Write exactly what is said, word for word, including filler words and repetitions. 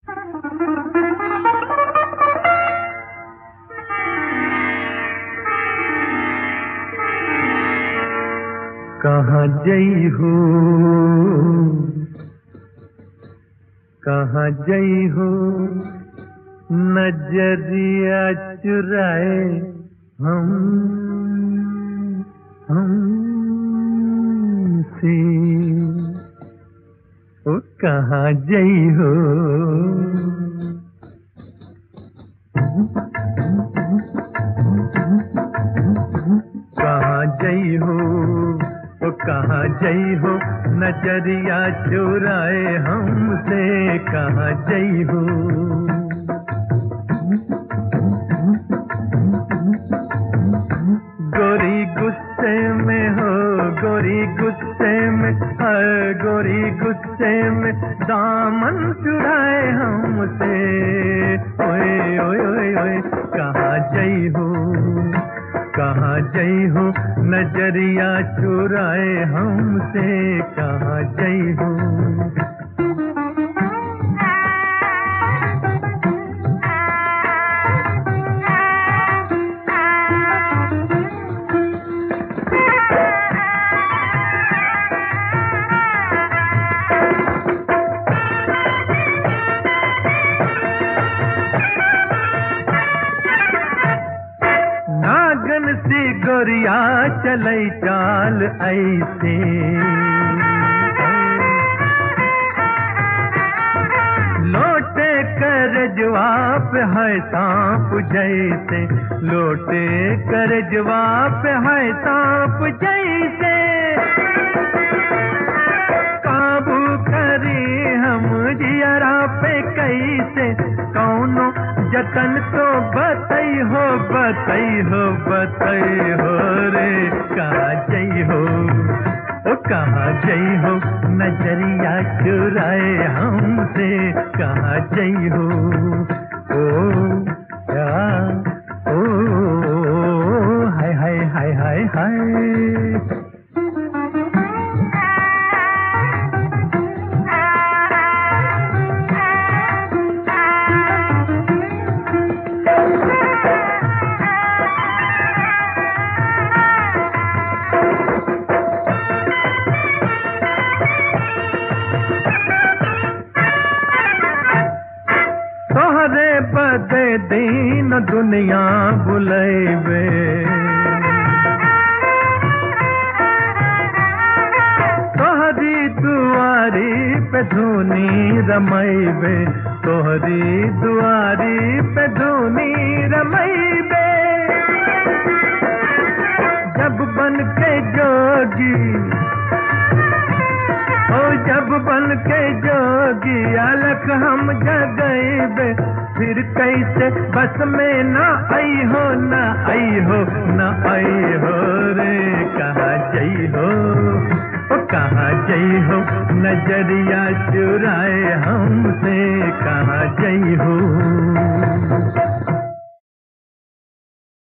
कहाँ जई हो, कहाँ जई हो, नजरिया चुराए हम हमसे। ओ कहाँ जई हो, कहाँ जई हो, ओ कहाँ जई हो, नजरिया चुराए हमसे। कहाँ जई हो, गोरी गुस्से में हो, गोरी गुस्से में, हर गोरी गुस्से में दामन चुराए हमसे। ओए ओए ओए ओए कहाँ जई हो, कहाँ जई हो, नजरिया चुराए हमसे। कहाँ जई हो, नागन सी गोरिया चलई चाल ऐसे। लोटे कर जवाब है सांप जैसे, लोटे कर जवाब है सांप जैसे। काबू करी हम जियरा पे कैसे, कौनो जतन तो बतई हो, बतई हो, बतई हो रे। कहाँ जई हो, ओ कहाँ जई हो, नजरिया चुराए हमसे। कहाँ जई हो, ओ या ओ हाय हाय हाय हाय हाय। तोहरे बदे दीन दुनिया बुलैबे, तोहरी दुआरी पे धुनी रमैबे, तोहरी दुआरी पे धुनी रमैबे। जब बन के जोगी, ओ जब बन के जोगी अलख हम जगैबे, फिर कैसे बस में ना आई हो, ना आई हो, ना आई हो रे। कहाँ जई हो, ओ कहाँ जई हो, नजरिया चुराए हमसे। कहाँ जई हो।